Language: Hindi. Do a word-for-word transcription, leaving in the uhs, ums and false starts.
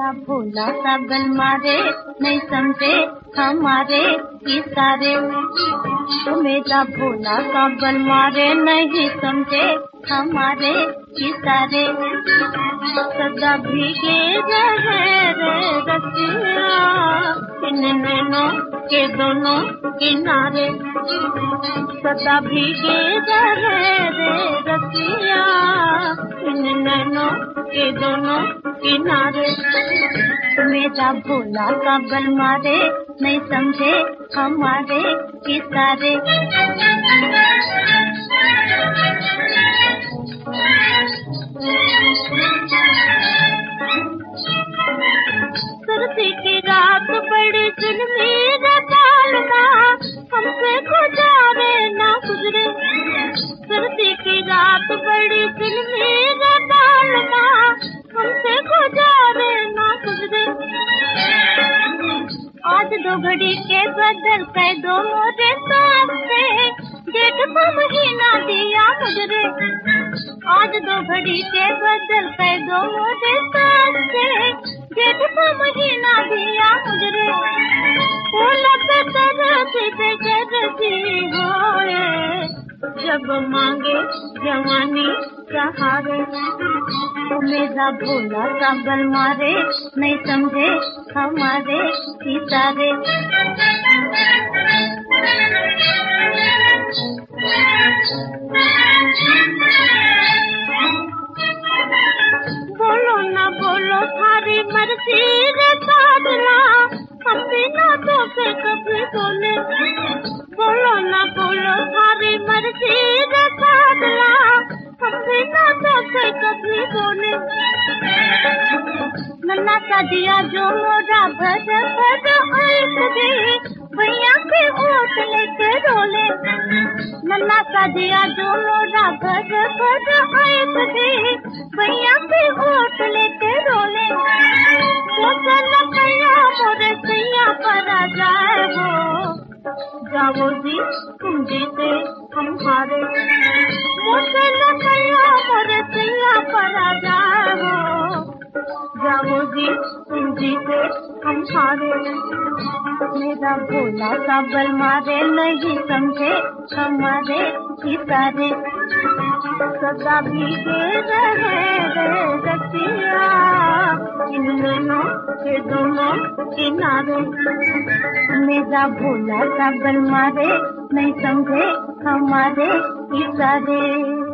मेरा भोला सा बल मारे, नहीं समझे हमारे इशारे। तो मेरा भोला सा बल मारे, नहीं समझे हमारे इशारे। सदा भीगे रहे रे रसिया, इन नैनों के दोनों किनारे। सदा भीगे रहे रे रसिया, इन नैनों के दोनों किनारे। मेरा भोला का बल मारे, नहीं समझे हमारे इशारे। सर्दी की रात बड़ी जुल्मी रतालना, हमसे गुजारे ना गुजरे। सर्दी की रात बड़ी जुल्मी रतालना, हमसे गुजारे ना गुजरे। आज दो घड़ी के बदल कह दो मोरे साथ से, जेठ को महीना दिया गुजरे। आज दो घड़ी के बदल कह दो मोरे साथ से, जेठ को महीना दिया गुजरे। फूलों पे तरसी पे जरसी होए, जब मांगे जवानी सहारे। मेरा भोला सा बल मारे, नहीं समझे हमारे इशारे। बोलो ना बोलो थारी मर्जी रे साधना, हम बिना तो से कभी बोले। बोलो ना बोलो थारी मर्जी रे साधना, हम बिना तो से कभी बोले। नन्ना सा दिया जो मोरा भर भर आंख दे, भैया के ओट लेके रोले। नन्ना सा दिया जो मोरा भर भर आंख दे, भैया के ओट लेके रोले। वो चला भैया मोरे सैया पर आ जाए हो, जाओ जी तुम जीते हम हारे। वो चला भैया मोरे सैया पर आ जाए हो, जाओ जी तुम जीते हम हारे। मेरा भोला सा बल मारे, नहीं समझे हमारे इशारे। सदा भीगे रहे रे रसिया, इन नैनों के दोनों किनारे। मेरा भोला सा बल मारे, नहीं समझे हमारे इशारे।